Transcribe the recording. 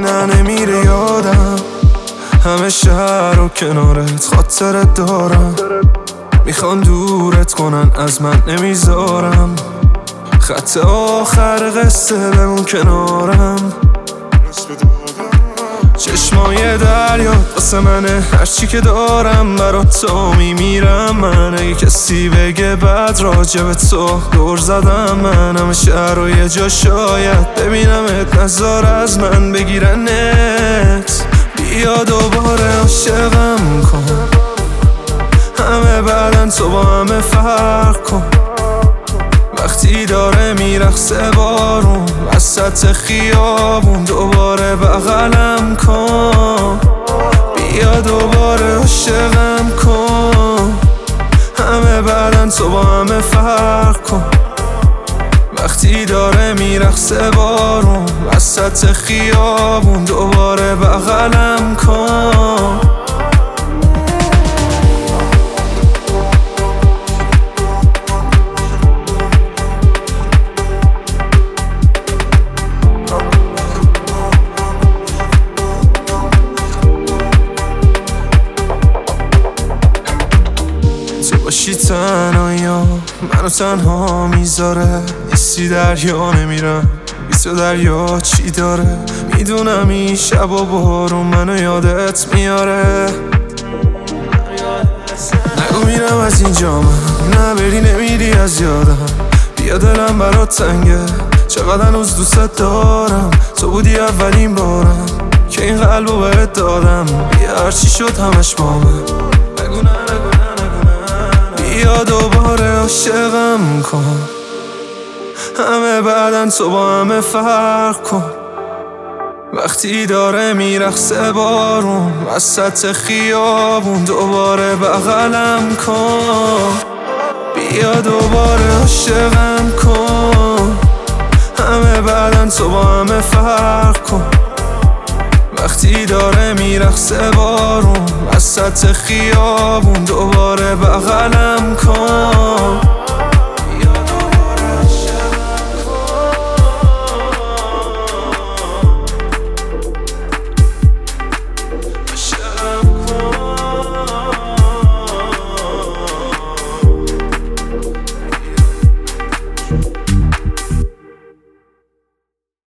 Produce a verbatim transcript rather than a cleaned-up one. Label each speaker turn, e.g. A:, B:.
A: نه نمیره یادم، همه شهر و کنارت خاطرت دارم. میخوان دورت کنن از من نمیذارم، خط آخر قصه بمون کنارم. چشمای دریا واسه منه، هرچی که دارم برات تو میمیرم من. اگه کسی بگه بد راجب تو دور زدم من، همه شهر و یه جا شاید ببینمت، نظر از من بگیرنت. بیا دوباره عاشقم کن، همه بعدن تو با همه فرق کن. وقتی داره میرقصه بارون وسط خیابون، دوباره بغلم کن. بیا دوباره عاشقم کن، همه بعدن تو با همه فرق کن. وقتی داره میرقصه بارون وسط خیابون، دوباره بغلم کن. باشی تنهایا منو تنها میذاره، نیستی دریا نمیرم بی تو دریا چی داره. میدونم این شب و بارون منو یادت میاره. نگو میرم از اینجا من، نه بری نمیری از یادم. بیا دلم برات تنگه، چقدر هنوز دوست دارم. تو بودی اولین بارم که این قلبو بهت دادم. بیا هرچی شد همش با من، نگو نه نگو نه بیا دوباره عاشقم کن، همه بعدن تو با همه فرق کن. وقتی داره میرقصه بارون وسط خیابون، دوباره بغلم کن. بیا دوباره عاشقم کن، همه بعدن تو با همه فرق کن. وقتی داره میرقصه بارون وسط خیابون، دوباره بغلم کن.